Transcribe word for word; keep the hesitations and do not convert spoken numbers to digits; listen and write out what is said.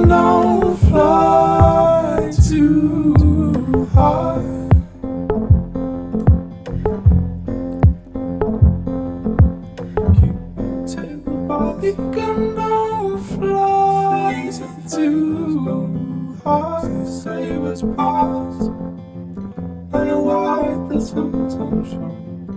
don't fly too high. You can don't fly too high. Save us past. I know why the temptation.